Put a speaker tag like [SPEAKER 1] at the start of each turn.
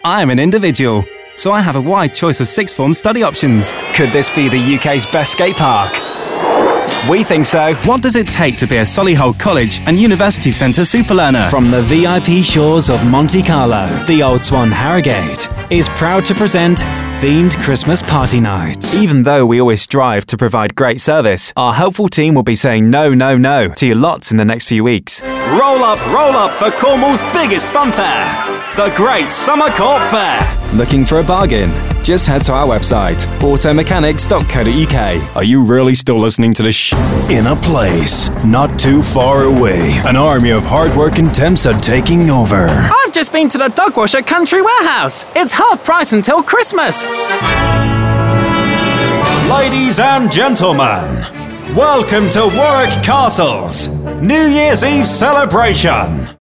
[SPEAKER 1] I'm an individual, so I have a wide choice of sixth form study options.
[SPEAKER 2] Could this be the UK's best skate park? We think so.
[SPEAKER 1] What does it take to be a Solihull College and University Centre superlearner?
[SPEAKER 3] From the VIP shores of Monte Carlo, the Old Swan Harrogate is proud to present themed Christmas party nights.
[SPEAKER 2] Even though we always strive to provide great service, our helpful team will be saying no to your lots in the next few weeks.
[SPEAKER 4] Roll up for Cornwall's biggest fun fair, the Great Summer Court Fair.
[SPEAKER 2] Looking for a bargain? Just head to our website, automechanics.co.uk.
[SPEAKER 5] Are you really still listening to this In a place not too far away, an army of hard-working temps are taking over.
[SPEAKER 6] I've just been to the Dogwasher Country Warehouse. It's half price until Christmas.
[SPEAKER 4] Ladies and gentlemen, welcome to Warwick Castle's New Year's Eve celebration.